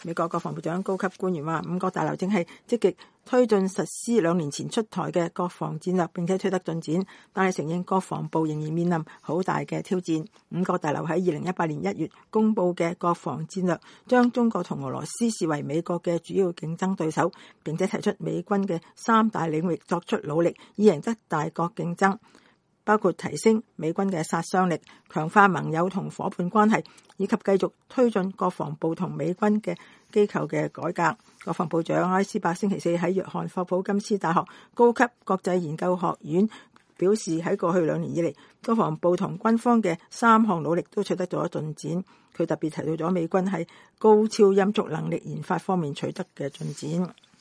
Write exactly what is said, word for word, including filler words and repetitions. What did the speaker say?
美國國防部長高級官員話，五角大樓正係積極推進實施兩年前出台嘅國防戰略，並且取得進展，但係承認國防部仍然面臨好大嘅挑戰。五角大樓喺二零一八年一月公佈嘅國防戰略，將中國同俄羅斯視為美國嘅主要競爭對手，並且提出美軍嘅三大領域作出努力，以贏得大國競爭，包括提升美軍嘅殺傷力、強化盟友同夥伴關係，以及繼續推進國防部同美軍嘅機構嘅改革。國防部長埃斯珀星期四喺約翰霍普金斯大學高級國際研究學院表示，喺過去兩年以嚟，國防部同軍方嘅三項努力都取得咗進展。佢特別提到咗美軍喺高超音速能力研發方面取得嘅進展。